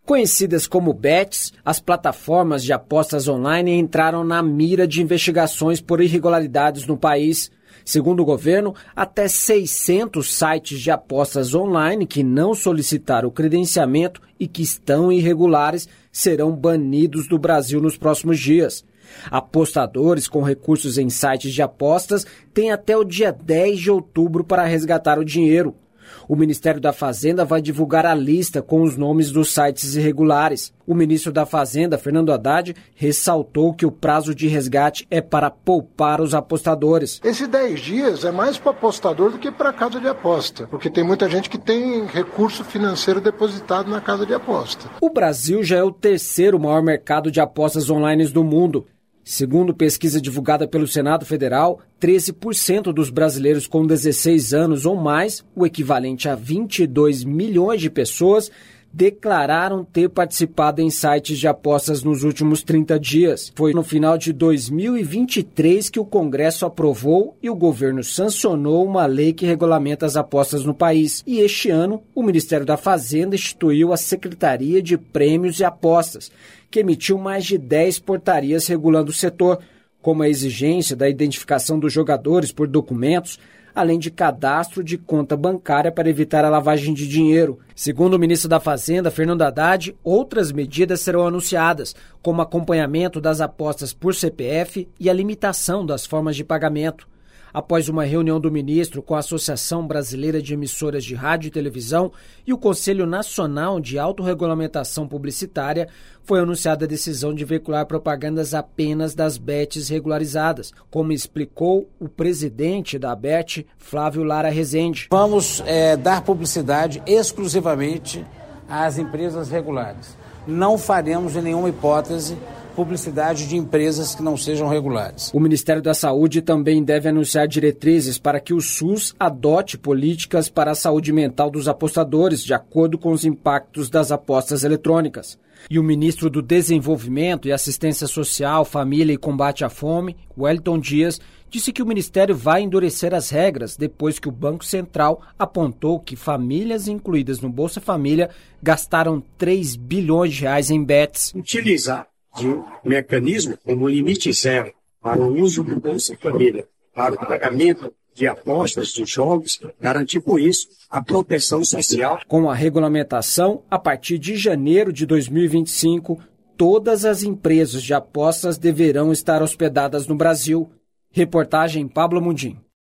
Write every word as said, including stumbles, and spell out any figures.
Conhecidas como bets, as plataformas de apostas online entraram na mira de investigações por irregularidades no país. Segundo o governo, até seiscentos sites de apostas online que não solicitaram o credenciamento e que estão irregulares serão banidos do Brasil nos próximos dias. Apostadores com recursos em sites de apostas têm até o dia dez de outubro para resgatar o dinheiro. O Ministério da Fazenda vai divulgar a lista com os nomes dos sites irregulares. O ministro da Fazenda, Fernando Haddad, ressaltou que o prazo de resgate é para poupar os apostadores. Esses dez dias é mais para o apostador do que para a casa de aposta, porque tem muita gente que tem recurso financeiro depositado na casa de aposta. O Brasil já é o terceiro maior mercado de apostas online do mundo. Segundo pesquisa divulgada pelo Senado Federal, treze por cento dos brasileiros com dezesseis anos ou mais, o equivalente a vinte e dois milhões de pessoas, declararam ter participado em sites de apostas nos últimos trinta dias. Foi no final de dois mil e vinte e três que o Congresso aprovou e o governo sancionou uma lei que regulamenta as apostas no país. E este ano, o Ministério da Fazenda instituiu a Secretaria de Prêmios e Apostas, que emitiu mais de dez portarias regulando o setor, como a exigência da identificação dos jogadores por documentos, além de cadastro de conta bancária para evitar a lavagem de dinheiro. Segundo o ministro da Fazenda, Fernando Haddad, outras medidas serão anunciadas, como acompanhamento das apostas por C P F e a limitação das formas de pagamento. Após uma reunião do ministro com a Associação Brasileira de Emissoras de Rádio e Televisão e o Conselho Nacional de Autorregulamentação Publicitária, foi anunciada a decisão de veicular propagandas apenas das bets regularizadas, como explicou o presidente da ABET, Flávio Lara Rezende. Vamos é, dar publicidade exclusivamente às empresas regulares. Não faremos, em nenhuma hipótese, publicidade de empresas que não sejam regulares. O Ministério da Saúde também deve anunciar diretrizes para que o SUS adote políticas para a saúde mental dos apostadores, de acordo com os impactos das apostas eletrônicas. E o ministro do Desenvolvimento e Assistência Social, Família e Combate à Fome, Wellington Dias, disse que o Ministério vai endurecer as regras depois que o Banco Central apontou que famílias incluídas no Bolsa Família gastaram três bilhões de reais em bets. Utilizar de um mecanismo como limite zero para o uso do Bolsa Família, para o pagamento de apostas, de jogos, garantir com isso a proteção social. Com a regulamentação, a partir de janeiro de dois mil e vinte e cinco, todas as empresas de apostas deverão estar hospedadas no Brasil. Reportagem Pablo Mundim.